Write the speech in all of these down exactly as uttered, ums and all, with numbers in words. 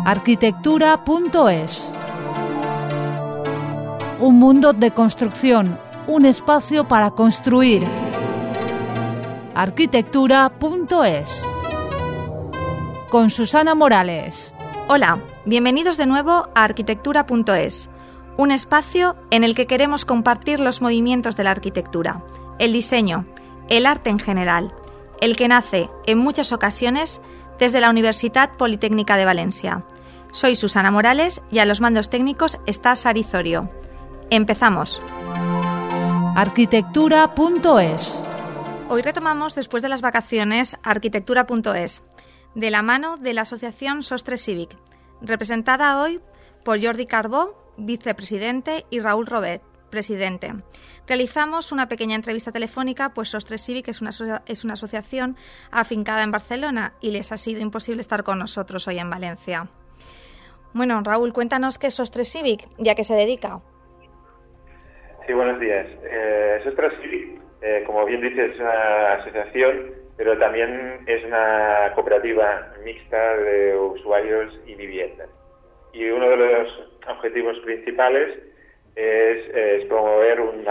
arquitectura punto es. Un mundo de construcción, un espacio para construir. arquitectura punto es. Con Susana Morales. Hola, bienvenidos de nuevo a arquitectura punto es, un espacio en el que queremos compartir los movimientos de la arquitectura, el diseño, el arte en general, el que nace, en muchas ocasiones, desde la Universitat Politécnica de Valencia. Soy Susana Morales y a los mandos técnicos está Sari Zorio. Empezamos. arquitectura punto es. Hoy retomamos, después de las vacaciones, arquitectura punto es, de la mano de la Asociación Sostre Cívic, representada hoy por Jordi Carbó, vicepresidente, y Raúl Robert, presidente. Realizamos una pequeña entrevista telefónica, pues Sostre Cívic es una, aso- es una asociación afincada en Barcelona y les ha sido imposible estar con nosotros hoy en Valencia. Bueno, Raúl, cuéntanos qué es Sostre Cívic y a qué se dedica. Sí, buenos días. Eh, Sostre Cívic, eh, como bien dices, es una asociación, pero también es una cooperativa mixta de usuarios y viviendas. Y uno de los objetivos principales es, es promover un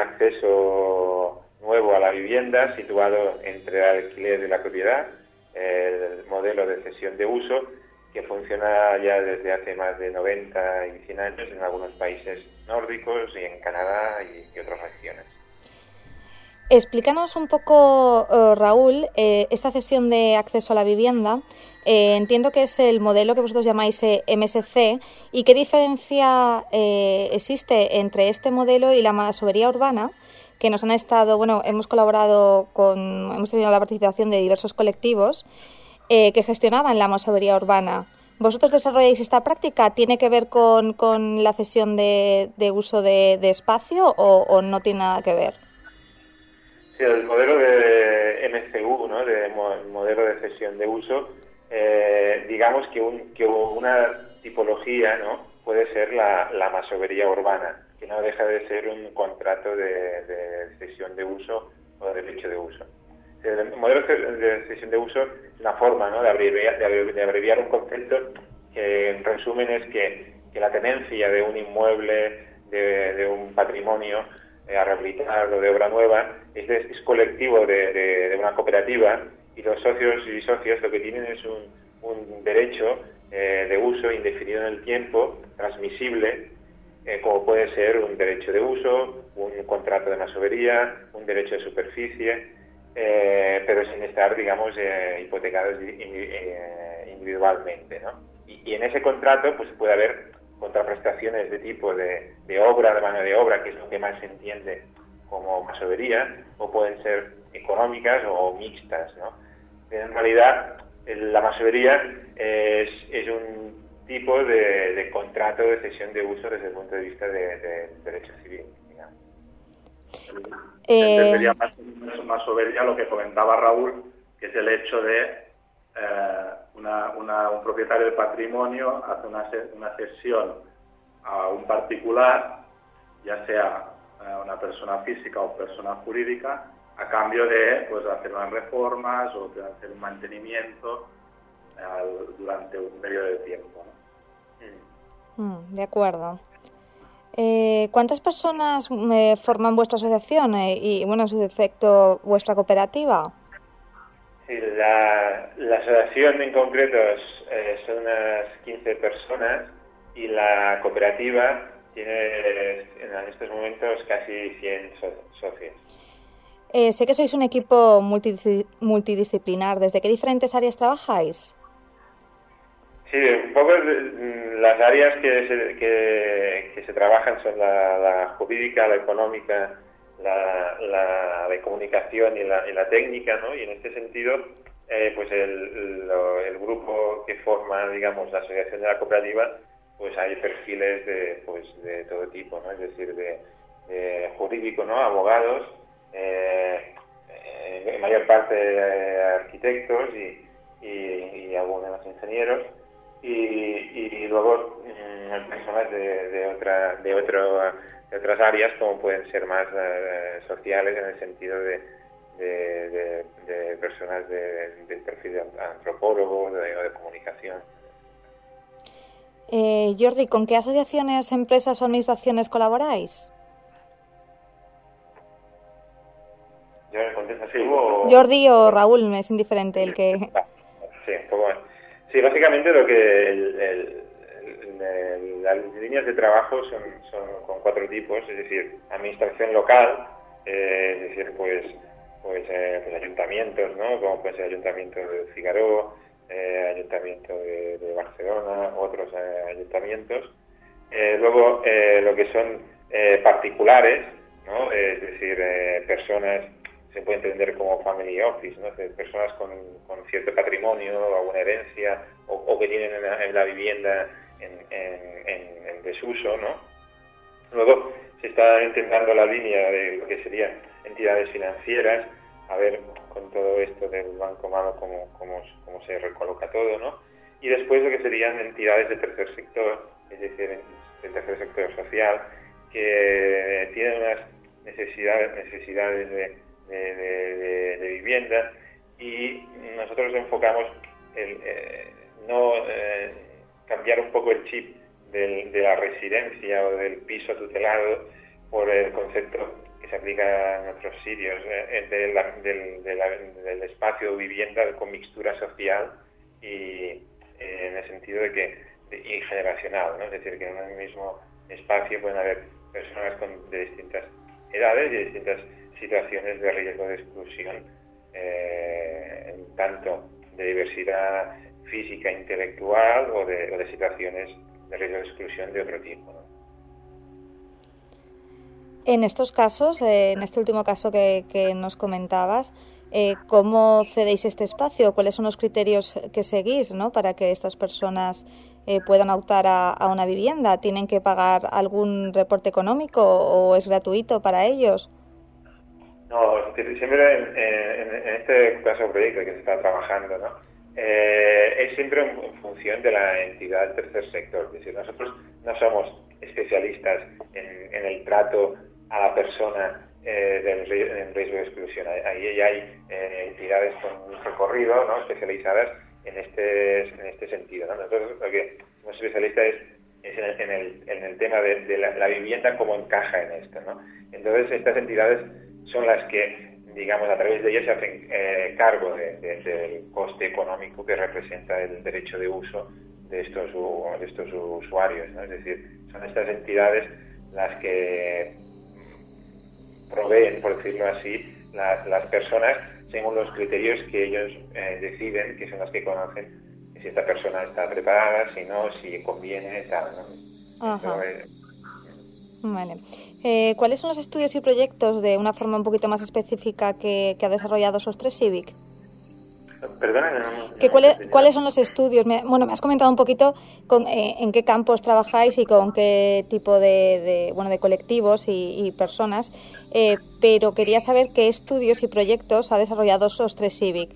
acceso nuevo a la vivienda situado entre el alquiler y la propiedad, el modelo de cesión de uso, que funciona ya desde hace más de noventa y cien años en algunos países nórdicos y en Canadá y, y otras regiones. Explícanos un poco, uh, Raúl, eh, esta cesión de acceso a la vivienda. Eh, entiendo que es el modelo que vosotros llamáis eh, M S C. ¿Y qué diferencia eh, existe entre este modelo y la masovería urbana? Que nos han estado, bueno, hemos colaborado con, hemos tenido la participación de diversos colectivos eh, que gestionaban la masovería urbana. ¿Vosotros desarrolláis esta práctica? ¿Tiene que ver con, con la cesión de, de uso de, de espacio o, o no tiene nada que ver? Sí, el modelo de M C U, ¿no? De mo- modelo de cesión de uso, eh, digamos que, un, que una tipología, ¿no? Puede ser la, la masovería urbana, que no deja de ser un contrato de, de cesión de uso o derecho de uso. El modelo de cesión de uso es una forma, ¿no? de, abreviar, de abreviar un concepto que en resumen es que, que la tenencia de un inmueble, de, de un patrimonio a rehabilitar o de obra nueva, es, es colectivo de, de, de una cooperativa, y los socios y socias lo que tienen es un, un derecho eh, de uso indefinido en el tiempo, transmisible, eh, como puede ser un derecho de uso, un contrato de masovería, un derecho de superficie, eh, pero sin estar, digamos, eh, hipotecados individualmente, ¿no? Y, y en ese contrato pues puede haber contraprestaciones de tipo de, de obra, de mano de obra, que es lo que más se entiende como masovería, o pueden ser económicas o mixtas, ¿no? En realidad, la masovería es, es un tipo de, de contrato de cesión de uso desde el punto de vista de, de derecho civil, digamos. Eh... Entendería más masovería lo que comentaba Raúl, que es el hecho de eh, Una, una, un propietario de patrimonio hace una, una cesión a un particular, ya sea una persona física o persona jurídica, a cambio de pues hacer unas reformas o de hacer un mantenimiento al, durante un periodo de tiempo, ¿no? Mm, de acuerdo. Eh, ¿Cuántas personas eh, forman vuestra asociación eh, y, bueno, en su defecto, vuestra cooperativa? Sí, la, la asociación en concreto es, eh, son unas quince personas, y la cooperativa tiene en estos momentos casi cien so, socios. Eh, sé que sois un equipo multidis- multidisciplinar. ¿Desde qué diferentes áreas trabajáis? Sí, un poco las áreas que se, que, que se trabajan son la, la jurídica, la económica, La, la de comunicación y la, y la técnica, ¿no? Y en este sentido, eh, pues el, lo, el grupo que forma, digamos, la asociación de la cooperativa, pues hay perfiles de, pues, de todo tipo, ¿no? Es decir, de, de jurídico, ¿no? Abogados, eh, eh, en mayor parte eh, arquitectos y, y, y algunos ingenieros, y, y luego mmm, personas de, de otra, de otro de otras áreas, como pueden ser más eh, sociales, en el sentido de, de, de, de personas de, del perfil de antropólogos o de, de comunicación. Eh, Jordi, ¿con qué asociaciones, empresas o administraciones colaboráis? ¿Yo me contesto así? O... Jordi o Raúl, me es indiferente el que... Sí, un poco más. Sí, básicamente lo que el, el, el, el, las líneas de trabajo son, son con cuatro tipos, es decir, administración local, eh, es decir, pues, pues, eh, pues ayuntamientos, ¿no? Como puede ser ayuntamiento de Figaró, eh, ayuntamiento de, de Barcelona, otros eh, ayuntamientos. Eh, luego, eh, lo que son eh, particulares, ¿no? Eh, es decir, eh, personas, se puede entender como family office, ¿no? Es decir, personas con, con cierto patrimonio, alguna herencia, o, o que tienen en la, en la vivienda en, en, en, en desuso, ¿no? Luego se está intentando la línea de lo que serían entidades financieras, a ver con todo esto del Banco Malo cómo, cómo, cómo se recoloca todo, ¿no? Y después lo que serían entidades del tercer sector, es decir, del tercer sector social, que tienen unas necesidades, necesidades de, de, de, de, de vivienda, y nosotros enfocamos el eh, no eh, cambiar un poco el chip del, de la residencia o del piso tutelado por el concepto que se aplica en otros sitios, eh, de la, del, de la, del espacio de vivienda con mixtura social y eh, en el sentido de que de, y generacional, ¿no? Es decir, que en un mismo espacio pueden haber personas con, de distintas edades y de distintas situaciones de riesgo de exclusión, eh, en tanto de diversidad física, intelectual o de, o de situaciones de riesgo de exclusión de otro tipo, ¿no? En estos casos, eh, en este último caso que, que nos comentabas, eh, ¿cómo cedéis este espacio? ¿Cuáles son los criterios que seguís, ¿no? Para que estas personas eh, puedan optar a, a una vivienda? ¿Tienen que pagar algún reporte económico o es gratuito para ellos? No, siempre en, en, en este caso proyecto que se está trabajando, ¿no? Eh, es siempre en, en función de la entidad del tercer sector. Es decir, nosotros no somos especialistas en, en el trato a la persona eh, del en riesgo de exclusión. Ahí ya hay eh, entidades con un recorrido, ¿no? Especializadas en este en este sentido, ¿no? Nosotros lo que somos especialistas es, es en, el, en, el, en el tema de, de la, la vivienda, cómo encaja en esto, ¿no? Entonces estas entidades son las que, digamos, a través de ellas se hacen eh, cargo de, de, del coste económico que representa el derecho de uso de estos, de estos usuarios, ¿no? Es decir, son estas entidades las que proveen, por decirlo así, las, las personas según los criterios que ellos eh, deciden, que son las que conocen si esta persona está preparada, si no, si conviene, tal, ¿no? Ajá. Entonces, Vale. Eh, ¿Cuáles son los estudios y proyectos de una forma un poquito más específica que, que ha desarrollado SOS tres Civic? Perdona, no, no, ¿Que no cuáles, entendí. ¿Cuáles son los estudios? Me, bueno, me has comentado un poquito con, eh, en qué campos trabajáis y con qué tipo de, de, bueno, de colectivos y, y personas, eh, pero quería saber qué estudios y proyectos ha desarrollado SOS tres Civic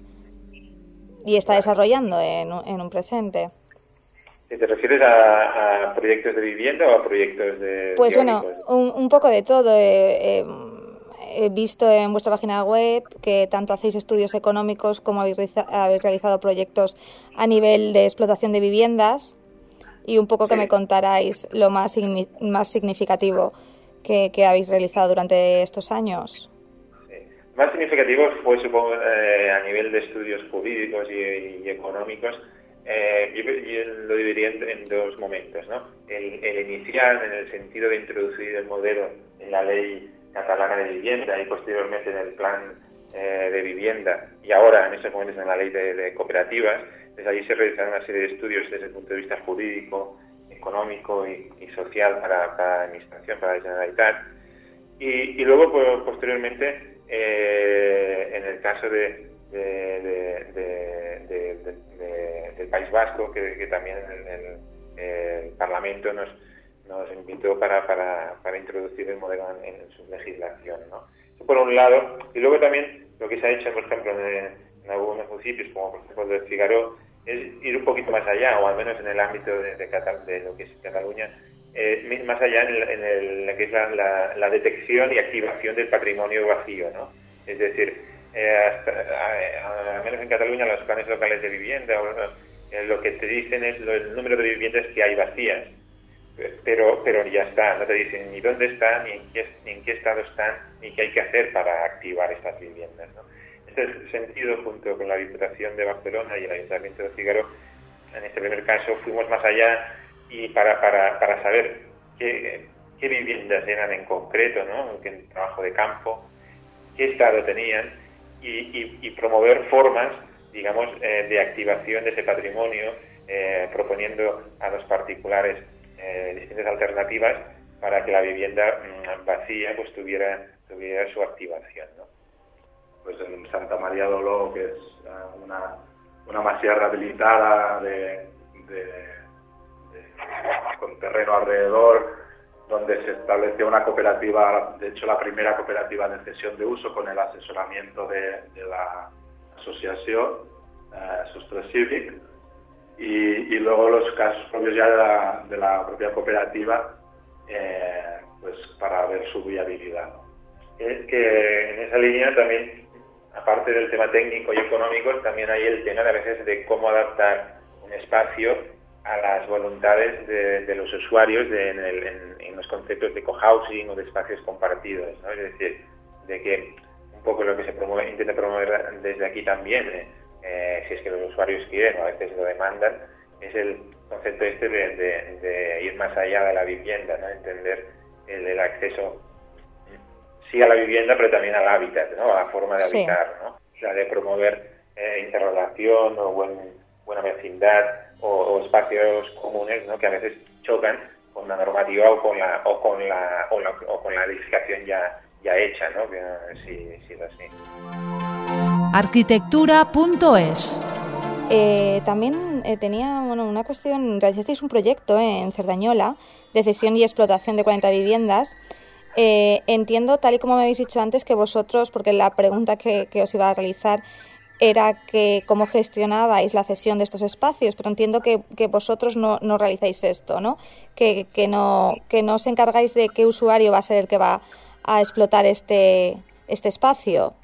y está desarrollando en, en un presente. ¿Te refieres a, a proyectos de vivienda o a proyectos de Pues teóricos? bueno, un, un poco de todo. Eh, eh, he visto en vuestra página web que tanto hacéis estudios económicos como habéis, reza- habéis realizado proyectos a nivel de explotación de viviendas y un poco que Sí. me contaráis lo más, signi- más significativo que, que habéis realizado durante estos años. Sí. Más significativo fue, supongo, eh, a nivel de estudios jurídicos y, y económicos. Eh, yo, yo lo dividiría en, en dos momentos, ¿no? El, el inicial, en el sentido de introducir el modelo en la ley catalana de vivienda y posteriormente en el plan eh, de vivienda y ahora en estos momentos en la ley de, de cooperativas. Desde allí se realizaron una serie de estudios desde el punto de vista jurídico, económico y, y social para, para la administración, para la Generalitat. Y, y luego, pues, posteriormente, eh, en el caso de, de, de, de, de, de, de, del País Vasco, que, que también el, el, el Parlamento nos, nos invitó para, para, para introducir el modelo en, en su legislación, ¿no? Eso por un lado. Y luego también lo que se ha hecho, por ejemplo, en, en algunos municipios, como por ejemplo el de Figaró, es ir un poquito más allá, o al menos en el ámbito de, de, Catal, de lo que es Cataluña, eh, más allá en, el, en el, lo que es la, la, la detección y activación del patrimonio vacío, ¿no? Es decir, eh, hasta, a, a, al menos en Cataluña los planes locales de vivienda o, eh, lo que te dicen es lo, el número de viviendas que hay vacías, pero pero ya está, no te dicen ni dónde están, ni en qué, ni en qué estado están, ni qué hay que hacer para activar estas viviendas, ¿no? En este sentido, junto con la Diputación de Barcelona y el Ayuntamiento de Fígaro, en este primer caso fuimos más allá y para, para, para saber qué, qué viviendas eran en concreto, ¿no? Qué trabajo de campo, qué estado tenían y, y, y promover formas, digamos, eh, de activación de ese patrimonio, eh, proponiendo a los particulares eh, distintas alternativas para que la vivienda mmm, vacía pues tuviera, tuviera su activación, ¿no? Pues en Santa María d'Oló, que es uh, una, una masía rehabilitada de, de, de, con terreno alrededor, donde se estableció una cooperativa, de hecho la primera cooperativa de cesión de uso con el asesoramiento de, de la asociación uh, Sostre Cívic, y, y luego los casos propios ya de la, de la propia cooperativa, eh, pues para ver su viabilidad, ¿no? Es que en esa línea también, aparte del tema técnico y económico, también hay el tema de a veces de cómo adaptar un espacio a las voluntades de, de los usuarios de, en, el, en, en los conceptos de cohousing o de espacios compartidos, ¿no? Es decir, de que un poco lo que se promueve, intenta promover desde aquí también, eh, eh, si es que los usuarios quieren o a veces lo demandan, es el concepto este de, de, de ir más allá de la vivienda, ¿no? Entender el, el acceso sí a la vivienda, pero también al hábitat, ¿no? A la forma de habitar, ¿no? O sea, de promover eh, interrelación o buen, buena vecindad o, o espacios comunes, ¿no? Que a veces chocan con la normativa o con la o con la o, la, o con la edificación ya ya hecha, ¿no? Que, sí, sí, así. Arquitectura punto es. Eh, también eh, tenía bueno, una cuestión. Realizasteis un proyecto eh, en Cerdañola de cesión y explotación de cuarenta viviendas. Eh, entiendo, tal y como me habéis dicho antes, que vosotros, porque la pregunta que, que os iba a realizar era que cómo gestionabais la cesión de estos espacios, pero entiendo que, que vosotros no, no realizáis esto, ¿no? Que, que no que no os encargáis de qué usuario va a ser el que va a explotar este este espacio.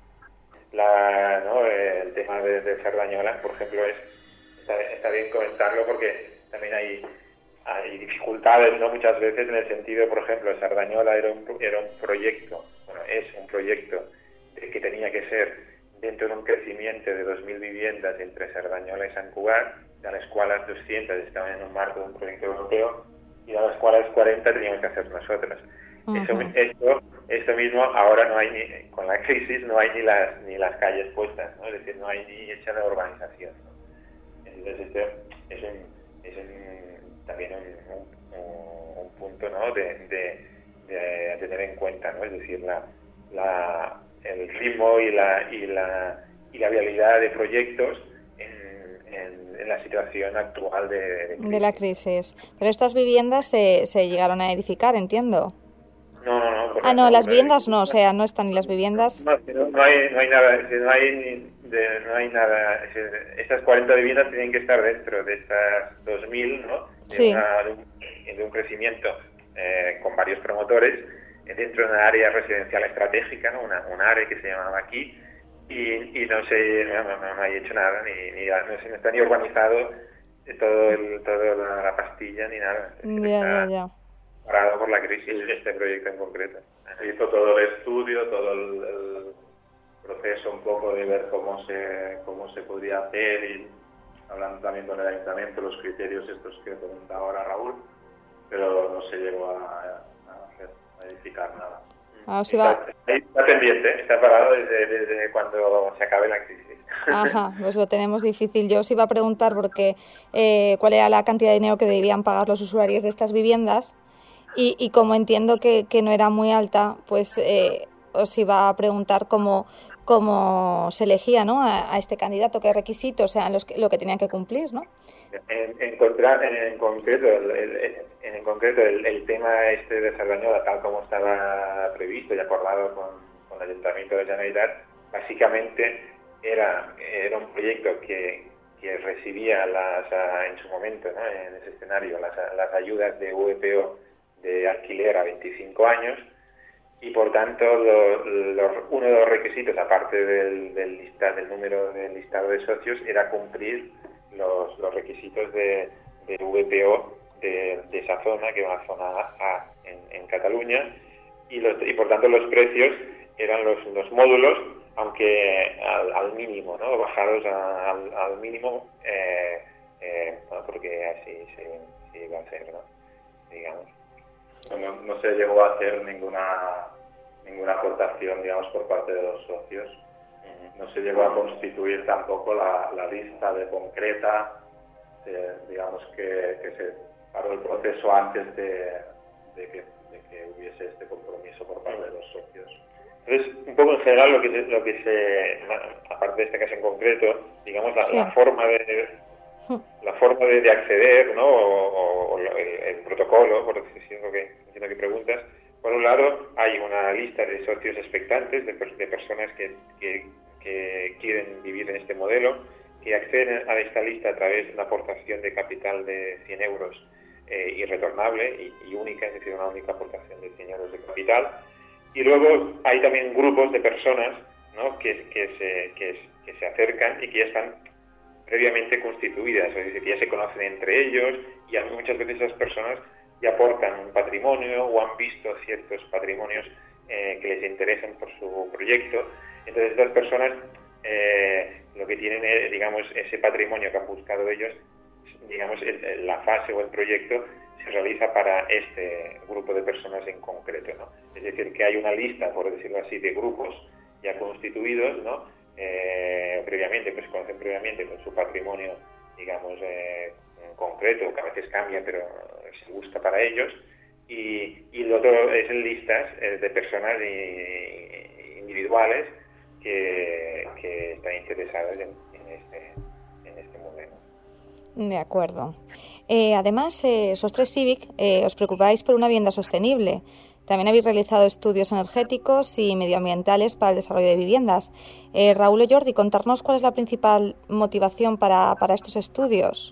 La, ¿no? El tema de, de Cerdañola, por ejemplo, es está, está bien comentarlo porque también hay hay dificultades, ¿no? Muchas veces en el sentido, por ejemplo, Cerdañola era un, era un proyecto, bueno, es un proyecto de que tenía que ser dentro de un crecimiento de dos mil viviendas entre Cerdañola y Sant Cugat, de las cuales doscientas estaban en un marco de un proyecto europeo y de las cuales cuarenta teníamos que hacer nosotros. Uh-huh. Eso, esto, esto mismo ahora no hay, ni, con la crisis no hay ni las ni las calles puestas, ¿no? Es decir, no hay ni hecha la urbanización, ¿no? Entonces esto es un, es un, también un, un, un punto, ¿no? de, de, de tener en cuenta, ¿no? Es decir, la, la el ritmo y la y la y la viabilidad de proyectos en, en, en la situación actual de, de, crisis. de la crisis. Pero estas viviendas se, se llegaron a edificar, entiendo. No, no, no. Ah, no, las viviendas no, o sea, no están ni las viviendas. No, no, no hay, no hay nada, no hay ni de, no hay nada. Estas cuarenta viviendas tienen que estar dentro de estas dos mil, ¿no? De, sí. una, de, un, de un crecimiento eh, con varios promotores dentro de una área residencial estratégica, ¿no? Una, una área que se llamaba aquí y, y no se no, no, no hay hecho nada ni, ni no se no está ni urbanizado todo el toda la, la pastilla ni nada. Ya, ya, ya. Parado por la crisis de este proyecto en concreto. Se hizo todo el estudio, todo el, el proceso un poco de ver cómo se cómo se podría hacer y hablando también con el ayuntamiento los criterios estos que comentaba ahora Raúl, pero no se llegó a a edificar nada. Ah, os iba... está, está pendiente, está parado desde, desde cuando se acabe la crisis. Ajá, pues lo tenemos difícil. Yo os iba a preguntar porque eh, cuál era la cantidad de dinero que debían pagar los usuarios de estas viviendas y, y como entiendo que, que no era muy alta, pues eh, os iba a preguntar cómo, cómo se elegía, ¿no? a, a este candidato, qué requisitos eran los que, lo que tenían que cumplir, ¿no? En, en, contra, en, en concreto, el, el, en concreto el, el tema este de Cerdañola, tal como estaba previsto y acordado con, con el Ayuntamiento de Generalitat, básicamente era, era un proyecto que, que recibía las, en su momento, ¿no? En ese escenario, las, las ayudas de V P O de alquiler a veinticinco años y por tanto lo, lo, uno de los requisitos, aparte del, del, lista, del número del listado de socios, era cumplir los, los requisitos de, de V P O de, de esa zona, que es una zona A en, en Cataluña, y, los, y por tanto los precios eran los, los módulos, aunque al, al mínimo, ¿no? Bajados a, al, al mínimo, eh, eh, ¿no? Porque así se, se iba a hacer, ¿no? Digamos. No, no se llegó a hacer ninguna ninguna aportación, digamos, por parte de los socios. No se llegó a constituir tampoco la, la lista de concreta, de, digamos, que, que se paró el proceso antes de, de, que, de que hubiese este compromiso por parte de los socios. Entonces, un poco en general lo que se, lo que se aparte de este caso en concreto, digamos, la, sí. la forma de la forma de, de acceder, ¿no? O, o el, el protocolo, por decirlo que entiendo que preguntas. Por un lado, hay una lista de socios expectantes, de, de personas que, que, que quieren vivir en este modelo, que acceden a esta lista a través de una aportación de capital de cien euros eh, irretornable y, y única, es decir, una única aportación de cien euros de capital. Y luego hay también grupos de personas, ¿no? que, que, se, que, que se acercan y que ya están previamente constituidas, es decir, que ya se conocen entre ellos, y muchas veces esas personas ya aportan un patrimonio o han visto ciertos patrimonios eh, que les interesan por su proyecto. Entonces, estas personas eh, lo que tienen es, digamos, ese patrimonio que han buscado ellos, digamos, el, la fase o el proyecto se realiza para este grupo de personas en concreto, ¿no? Es decir, que hay una lista, por decirlo así, de grupos ya constituidos, ¿no? Eh, previamente, pues conocen previamente con su patrimonio, digamos, eh, en concreto, que a veces cambia, pero se busca para ellos, y, y lo otro es en listas eh, de personas y, individuales que, que están interesadas en, en, este, en este modelo. De acuerdo. Eh, además, eh, Sostres Civic, eh, os preocupáis por una vivienda sostenible. También habéis realizado estudios energéticos y medioambientales para el desarrollo de viviendas. Eh, Raúl o Jordi, contarnos cuál es la principal motivación para, para estos estudios.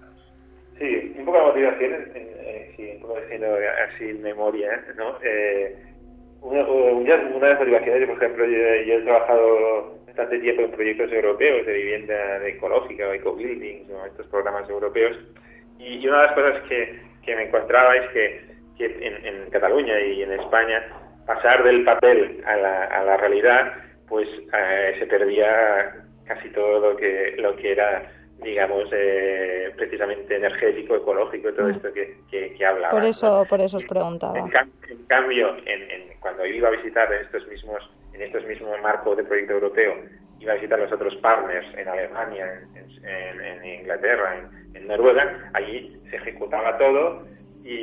Sí, un poco la motivación, eh, sí, un poco diciendo así en memoria, ¿no? Eh, una, una de las motivaciones, por ejemplo, yo, yo he trabajado bastante tiempo en proyectos europeos de vivienda ecológica o eco-buildings, ¿no? Estos programas europeos, y, y una de las cosas que, que me encontraba es que que en, en Cataluña y en España pasar del papel a la, a la realidad, pues eh, se perdía casi todo lo que lo que era, digamos, eh, precisamente energético, ecológico, todo mm. esto que, que, que hablaba. Por eso, ¿no? Por eso os preguntaba. En, en cambio, en, en, cuando iba a visitar en estos mismos en estos mismos marcos de proyecto europeo, iba a visitar los otros partners en Alemania, en, en, en Inglaterra, en, en Noruega, allí se ejecutaba todo. Y,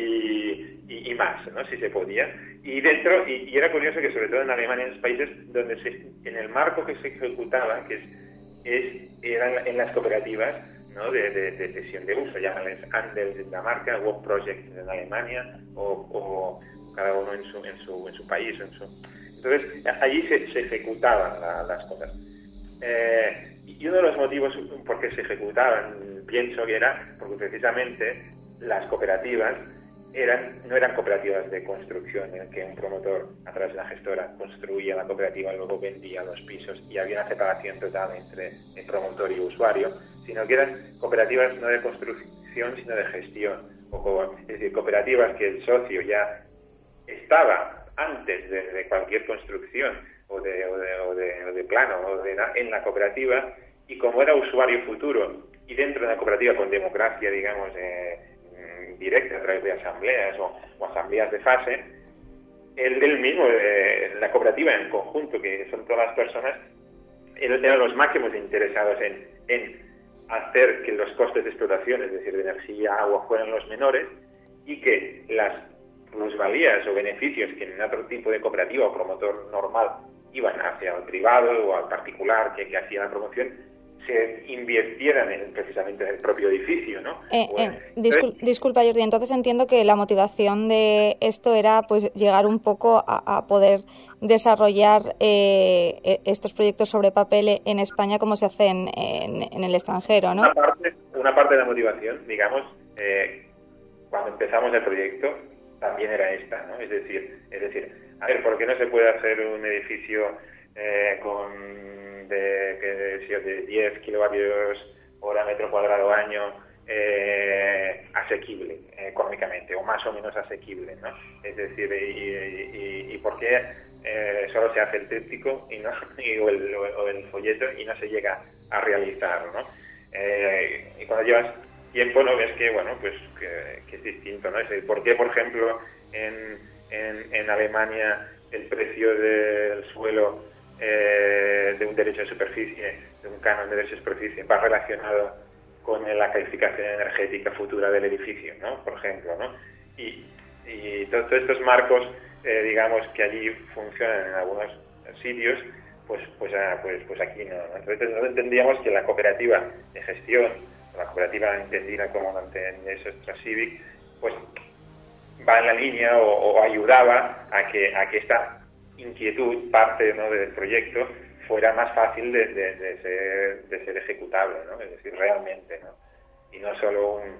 y, y, y más, ¿no? Si se podía. Y dentro, y, y era curioso que sobre todo en Alemania, en los países donde se, en el marco que se ejecutaba, que es, es eran en las cooperativas, ¿no? de, de, de cesión de uso, llámales Andels en Dinamarca, Work Project en Alemania, o, o cada uno en su, en su, en su país. En su... Entonces, allí se, se ejecutaban la, las cosas. Eh, y uno de los motivos por qué se ejecutaban, pienso que era porque precisamente las cooperativas eran no eran cooperativas de construcción en que un promotor a través de la gestora construía la cooperativa, luego vendía los pisos y había una separación total entre el promotor y usuario, sino que eran cooperativas no de construcción sino de gestión, o, es decir, cooperativas que el socio ya estaba antes de, de cualquier construcción o de, o de, o de, o de plano o de, en la cooperativa, y como era usuario futuro y dentro de la cooperativa con democracia, digamos, eh, directa a través de asambleas o, o asambleas de fase, el del mismo, eh, la cooperativa en conjunto, que son todas las personas, eran los máximos interesados en, en hacer que los costes de explotación, es decir, de energía, agua, fueran los menores, y que las plusvalías o beneficios que en otro tipo de cooperativa o promotor normal iban hacia el privado o al particular que, que hacía la promoción, se invirtieran en, precisamente en el propio edificio, ¿no? Eh, bueno, eh, discul entonces, disculpa, Jordi, entonces entiendo que la motivación de esto era pues llegar un poco a, a poder desarrollar eh, estos proyectos sobre papel en España como se hace en, en, en el extranjero, ¿no? Una parte, una parte de la motivación, digamos, eh, cuando empezamos el proyecto, también era esta, ¿no? Es decir, es decir, a ver, ¿por qué no se puede hacer un edificio eh, con de, de, de diez kilovatios hora, metro cuadrado, año, eh, asequible eh, económicamente, o más o menos asequible, ¿no? Es decir, y, y, y por qué eh, solo se hace el tríptico y no y, o, el, o el folleto y no se llega a realizar, ¿no? Eh, y cuando llevas tiempo no ves que, bueno, pues que, que es distinto, ¿no? Es decir, ¿por qué, por ejemplo, en, en, en Alemania el precio del suelo eh, de un derecho de superficie, de un canon de derecho de superficie, va relacionado con la calificación energética futura del edificio, ¿no? Por ejemplo, ¿no? Y, y todos estos marcos, eh, digamos, que allí funcionan en algunos sitios, pues pues, ah, pues pues aquí no. Entonces nosotros entendíamos que la cooperativa de gestión, la cooperativa entendida como Mantenimiento Civic, pues va en la línea o, o ayudaba a que a que esta inquietud, parte, ¿no?, del proyecto, fuera más fácil de, de, de, ser, de ser ejecutable, ¿no? Es decir, realmente, ¿no? Y no solo un,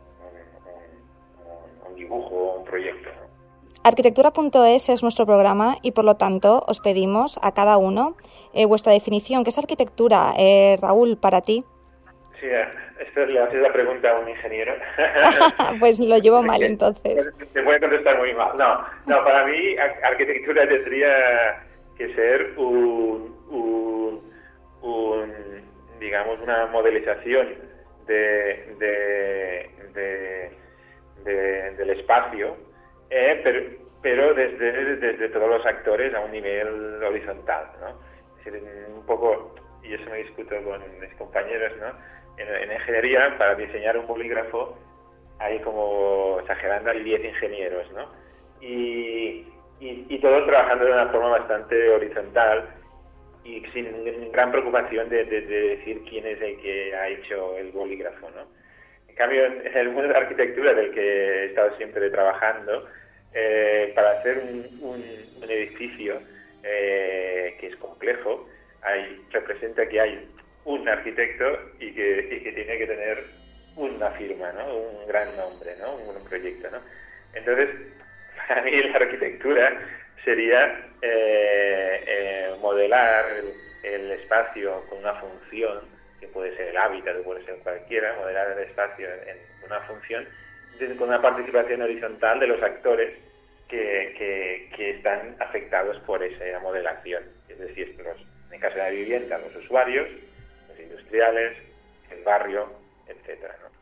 un, un, un dibujo o un proyecto, ¿no? Arquitectura punto es es nuestro programa y, por lo tanto, os pedimos a cada uno eh, vuestra definición. ¿Qué es arquitectura, eh, Raúl, para ti? Sí, esto le haces la pregunta a un ingeniero. Pues lo llevo mal, entonces. Te puede contestar muy mal. No, no, para mí arquitectura tendría que ser un, un, un digamos, una modelización de, de, de, de del espacio, eh, pero, pero desde, desde todos los actores a un nivel horizontal, ¿no? Es decir, un poco, y eso me discuto con mis compañeros, ¿no? En, en ingeniería, para diseñar un bolígrafo, hay como, exagerando, hay diez ingenieros, ¿no? Y, y, y todos trabajando de una forma bastante horizontal y sin gran preocupación de, de, de decir quién es el que ha hecho el bolígrafo, ¿no? En cambio, en el mundo de la arquitectura, del que he estado siempre trabajando, eh, para hacer un, un, un edificio eh, que es complejo, hay, representa que hay un arquitecto y que, y que tiene que tener una firma, ¿no? Un gran nombre, ¿no? Un proyecto, ¿no? Entonces, para mí la arquitectura sería eh, eh, modelar el, el espacio con una función, que puede ser el hábitat, que puede ser cualquiera, modelar el espacio en una función de, con una participación horizontal de los actores que, que, que están afectados por esa modelación, es decir, los, en el caso de la vivienda, los usuarios, los industriales, el barrio, etcétera, ¿no?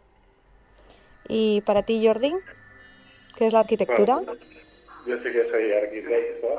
¿Y para ti, Jordi, qué es la arquitectura? Bueno, yo sí que soy arquitecto,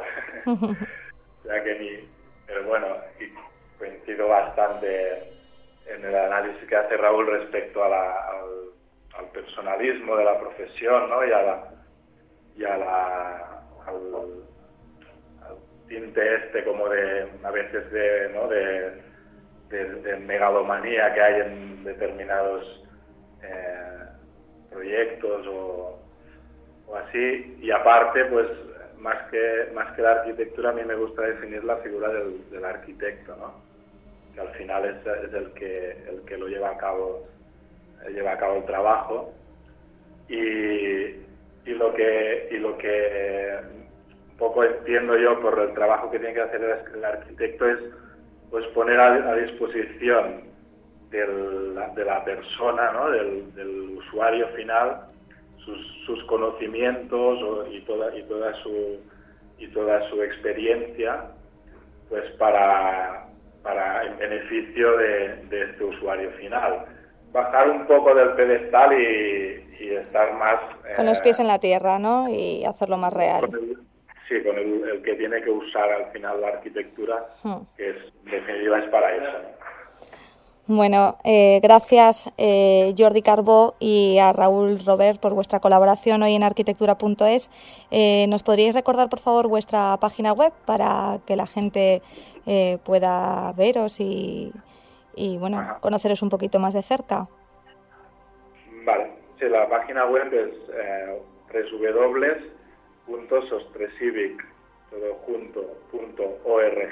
ya que ni, pero bueno, y coincido bastante en el análisis que hace Raúl respecto a la, al, al personalismo de la profesión, ¿no? Y a la, y a la al, al tinte este como de a veces de, ¿no? de, de, de megalomanía que hay en determinados eh, proyectos o, o así. Y aparte, pues más que más que la arquitectura, a mí me gusta definir la figura del, del arquitecto, ¿no? Que al final es, es el que el que lo lleva a cabo lleva a cabo el trabajo, y, y lo que y lo que un poco entiendo yo por el trabajo que tiene que hacer el, el arquitecto es pues poner a, a disposición del, de la persona, ¿no? del, del usuario final sus, sus conocimientos o, y toda y toda su y toda su experiencia, pues para para en beneficio de, de este usuario final. Bajar un poco del pedestal y, y estar más... Con eh, los pies en la tierra, ¿no? Y hacerlo más real. Con el, sí, con el, el que tiene que usar al final la arquitectura, hmm. que es, en definitiva es para eso, ¿no? Bueno, eh, gracias eh, Jordi Carbó y a Raúl Robert por vuestra colaboración hoy en arquitectura punto es. Eh, ¿Nos podríais recordar, por favor, vuestra página web para que la gente eh, pueda veros y, y bueno, Ajá. conoceros un poquito más de cerca? Vale, sí, la página web es eh, doble u doble u doble u punto sostrecivic todo junto punto org.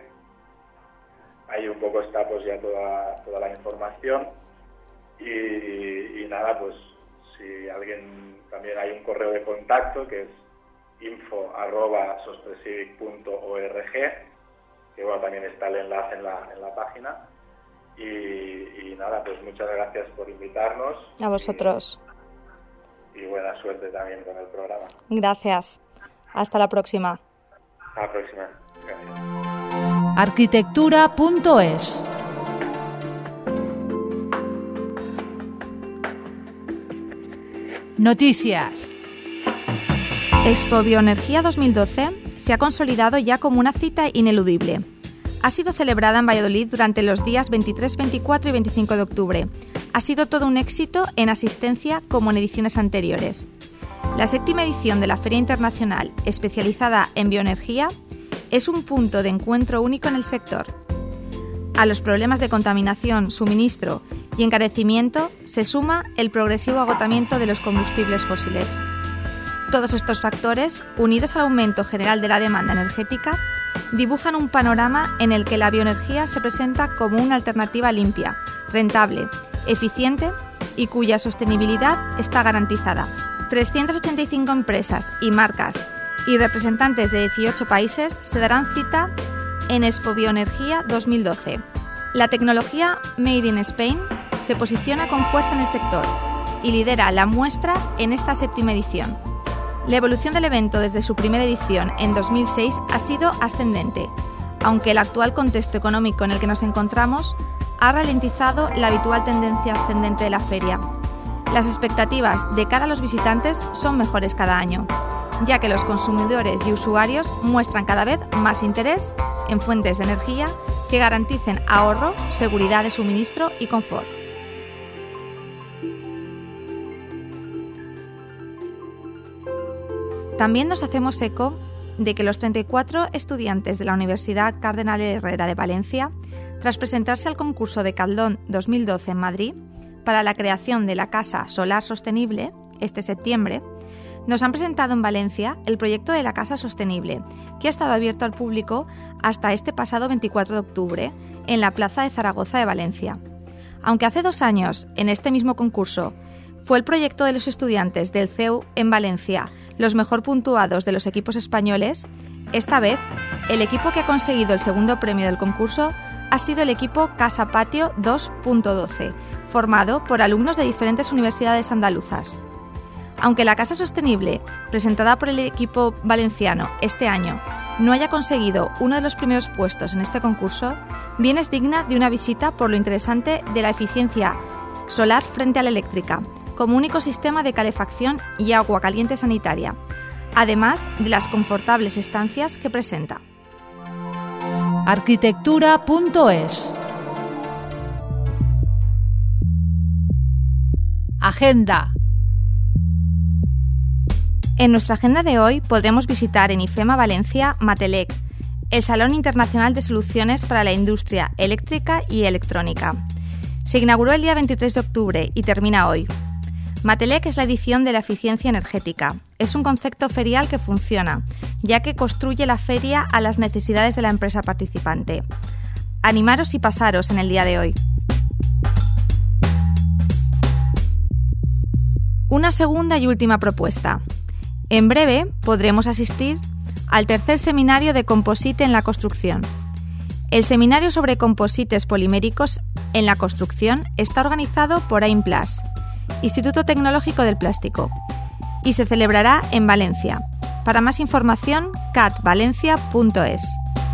Ahí un poco está pues ya toda toda la información y, y nada, pues si alguien, también hay un correo de contacto que es info arroba sostrecivic punto org, que bueno, también está el enlace en la, en la página, y, y nada, pues muchas gracias por invitarnos. A vosotros. Y, y buena suerte también con el programa. Gracias. Hasta la próxima. Hasta la próxima. Gracias. Arquitectura punto es. Noticias. Expo Bioenergía dos mil doce se ha consolidado ya como una cita ineludible. Ha sido celebrada en Valladolid durante los días veintitrés, veinticuatro y veinticinco de octubre. Ha sido todo un éxito en asistencia como en ediciones anteriores. La séptima edición de la Feria Internacional especializada en bioenergía es un punto de encuentro único en el sector. A los problemas de contaminación, suministro y encarecimiento se suma el progresivo agotamiento de los combustibles fósiles. Todos estos factores, unidos al aumento general de la demanda energética, dibujan un panorama en el que la bioenergía se presenta como una alternativa limpia, rentable, eficiente y cuya sostenibilidad está garantizada. trescientas ochenta y cinco empresas y marcas y representantes de dieciocho países se darán cita en Expo Bioenergía dos mil doce. La tecnología Made in Spain se posiciona con fuerza en el sector y lidera la muestra en esta séptima edición. La evolución del evento desde su primera edición en dos mil seis ha sido ascendente, aunque el actual contexto económico en el que nos encontramos ha ralentizado la habitual tendencia ascendente de la feria. Las expectativas de cara a los visitantes son mejores cada año, ya que los consumidores y usuarios muestran cada vez más interés en fuentes de energía que garanticen ahorro, seguridad de suministro y confort. También nos hacemos eco de que los treinta y cuatro estudiantes de la Universidad Cardenal Herrera de Valencia, tras presentarse al concurso de Caldón dos mil doce en Madrid para la creación de la Casa Solar Sostenible este septiembre, nos han presentado en Valencia el proyecto de la Casa Sostenible, que ha estado abierto al público hasta este pasado veinticuatro de octubre en la Plaza de Zaragoza de Valencia. Aunque hace dos años, en este mismo concurso, fue el proyecto de los estudiantes del C E U en Valencia los mejor puntuados de los equipos españoles, esta vez el equipo que ha conseguido el segundo premio del concurso ha sido el equipo Casa Patio dos punto doce, formado por alumnos de diferentes universidades andaluzas. Aunque la Casa Sostenible, presentada por el equipo valenciano este año, no haya conseguido uno de los primeros puestos en este concurso, bien es digna de una visita por lo interesante de la eficiencia solar frente a la eléctrica, como único sistema de calefacción y agua caliente sanitaria, además de las confortables estancias que presenta. Arquitectura punto es. Agenda. En nuestra agenda de hoy podremos visitar en IFEMA Valencia Matelec, el Salón Internacional de Soluciones para la Industria Eléctrica y Electrónica. Se inauguró el día veintitrés de octubre y termina hoy. Matelec es la edición de la eficiencia energética. Es un concepto ferial que funciona, ya que construye la feria a las necesidades de la empresa participante. Animaros y pasaros en el día de hoy. Una segunda y última propuesta. En breve podremos asistir al tercer seminario de composite en la construcción. El seminario sobre composites poliméricos en la construcción está organizado por AIMPLAS, Instituto Tecnológico del Plástico, y se celebrará en Valencia. Para más información, cat valencia punto es.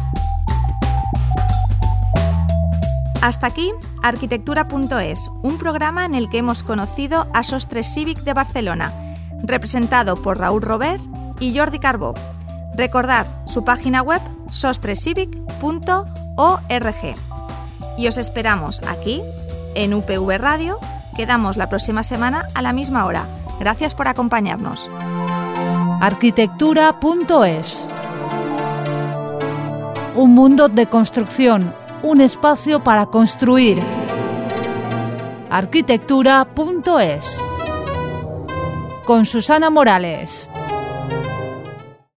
Hasta aquí, Arquitectura punto es, un programa en el que hemos conocido a Sostres Cívic de Barcelona, representado por Raúl Robert y Jordi Carbó. Recordad su página web sostres cívic punto org. Y os esperamos aquí, en U P V Radio. Quedamos la próxima semana a la misma hora. Gracias por acompañarnos. Arquitectura punto es. Un mundo de construcción, un espacio para construir. Arquitectura punto es. Con Susana Morales.